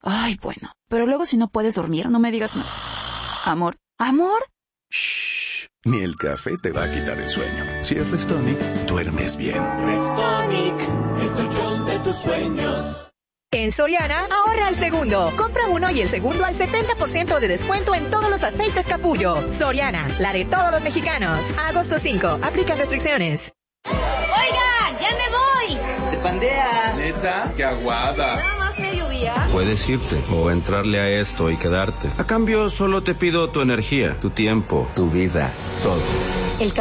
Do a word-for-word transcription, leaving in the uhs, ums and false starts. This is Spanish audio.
Ay, bueno. Pero luego si no puedes dormir, no me digas nada. Amor, amor. Shh. Ni el café te va a quitar el sueño. Si es Restonic, duermes bien. Restonic es el colchón de tus sueños. En Soriana, ahorra al segundo. Compra uno y el segundo al setenta por ciento de descuento en todos los aceites Capullo. Soriana, la de todos los mexicanos. A agosto cinco, aplican restricciones. ¡Oigan, ya me voy! ¡Se pandea! ¿Neta? ¡Qué aguada! ¿Nada más mediodía? Puedes irte o entrarle a esto y quedarte. A cambio, solo te pido tu energía, tu tiempo, tu vida, todo.